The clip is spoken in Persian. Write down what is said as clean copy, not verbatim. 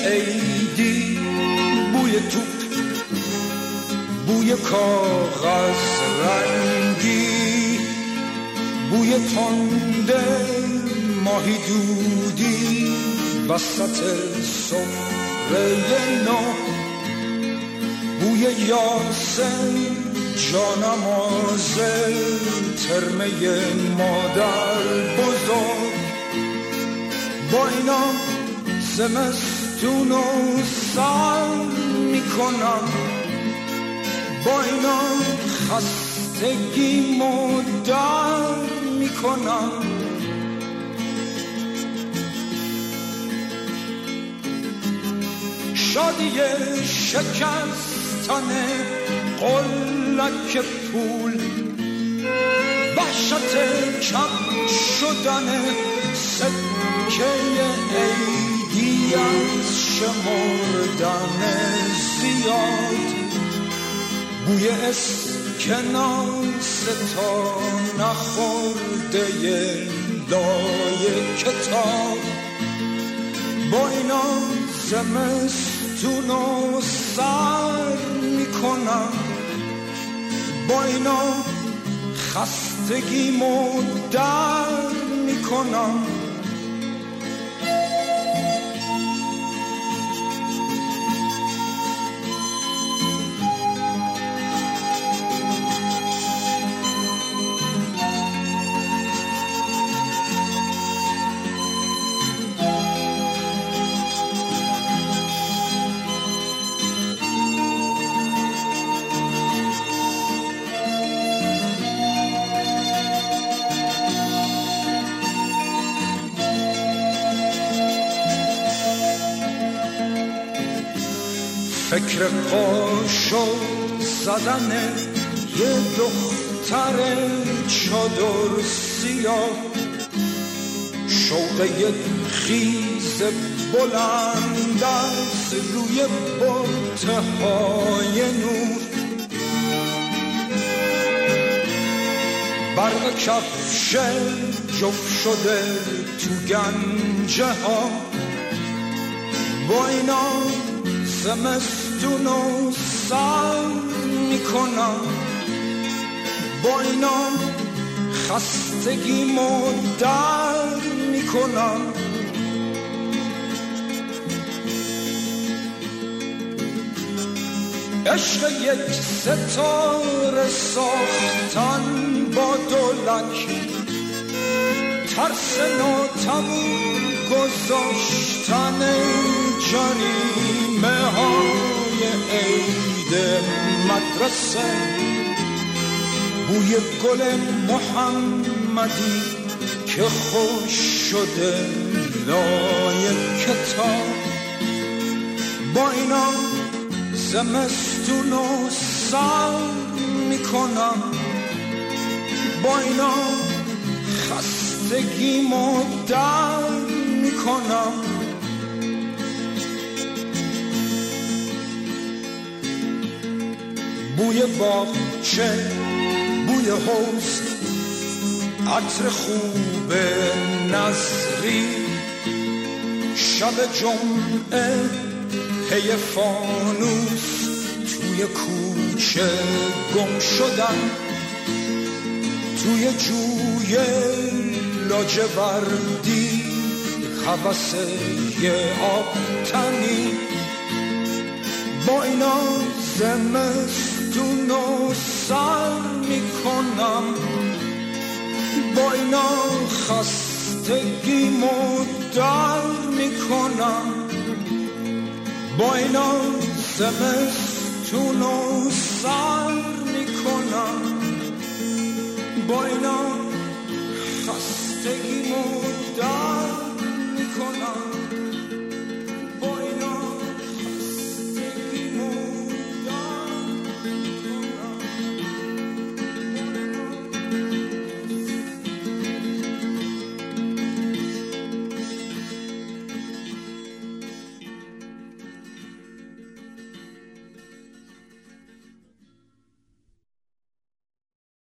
عیدی، بوی توپ، بوی کاغذ رنگی، بوی تنده ماهی دودی وسط سفره نو، بوی یاسم جانماز ترمه مادر بزرگ. با اینا زمستون و سر میکنم، با اینا خستگی مدر میکنم. شادی شکستن قلک پول، وحشت کم شدن سکه عیدی از شمردن زیاد، بوی اسکناس تا نخورده لای کتاب. با اینا زمستون و سر میکنم، با اینا خستگی مدر میکنم. فکر قاشق زدن یه دختر چادر سیاه، شوق یک خیز بلند از روی برته های نور، برق کفش جفت شده تو گنجه ها. با اینا زمستون و سر میکنم، با اینا خستگی مدر میکنم. عشق یک ستاره ساختن با دولک، ترس ناتموم گذاشتن جریمه های عید مدرسه، بوی گل محمدی که خوش شده لای کتاب. با اینا زمستون و سر میکنم، با اینا خستگی مدر میکنم. بوی باغچه، بوی حوض، عطر خوب نظری، شب جمعه پی فانوس توی کوچه گم شدن، توی جوی لاجوردی هوس یه آبتنی. با اینا زمستون و سر میکنم، با اینا خستگی مدر میکنم، با اینا زمستون و سر میکنم، با اینا خستگی مدر